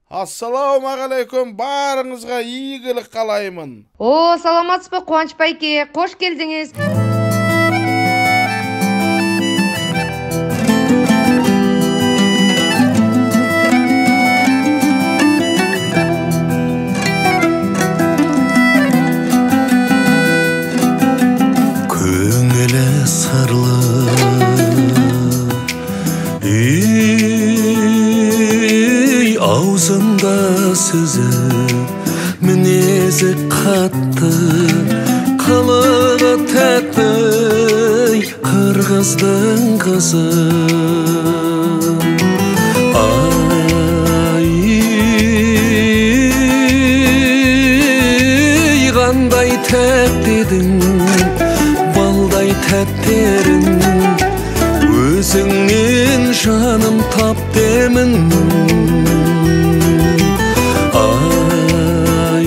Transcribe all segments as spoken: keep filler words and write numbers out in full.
Ассалаумағалейкум, барыңызға игілік қалаймын. О, саламатсыз ба Қуаныш байке, қош келдіңіз. Көңілі сырлы аузында сөзі, мінезі қатты, қылығы тәтті, қырғыздың қызы. Ай, қандай тәтті едің, балдай тәттерін, өзіңнен жаным тап демін. Ай,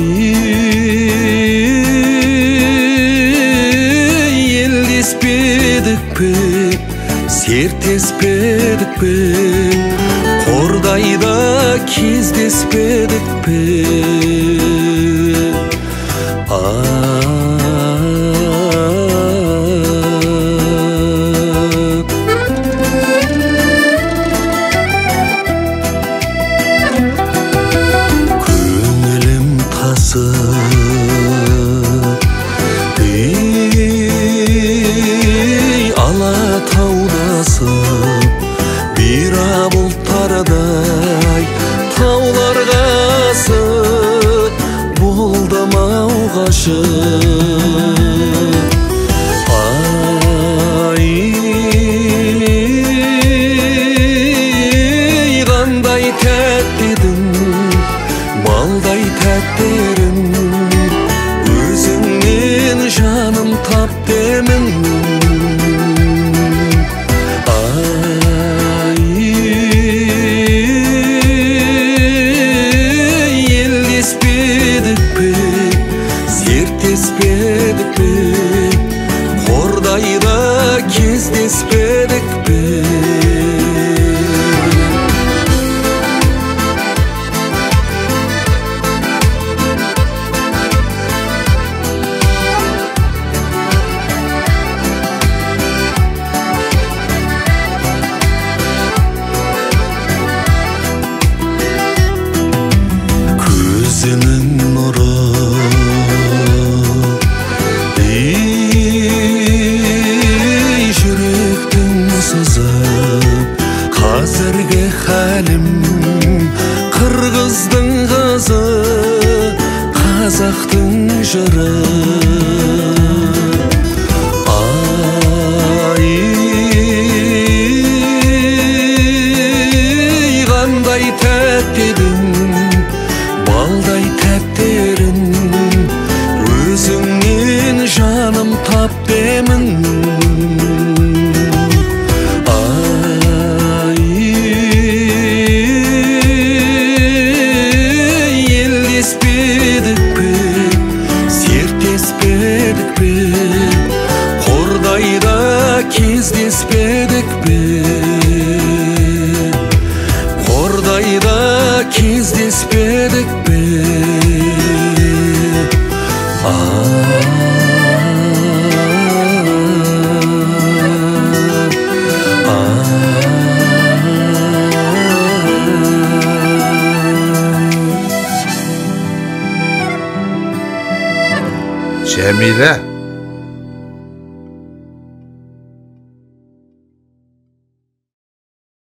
елдеспедік пе, сертеспедік пе, қордайда кездеспедік пе. Бира бұлттардай тауларға асып, болдым ау ғашық. Ай, қандай тәтті едің, балдай тәттерін, өзіңнен жаным тап демін. Сертеспедік пе, қордайда кездеспедік пе. Көзінің нұры қазіргі хәлім, қырғыздың қызы, қазақтың жыры. Ай, қандай тәтті едің, балдай тәттерін, өзіңнен жаным тап демін. Сертеспедік пе, қордайда кездеспедік пе, қордайда кездеспедік пе. Жәмилә,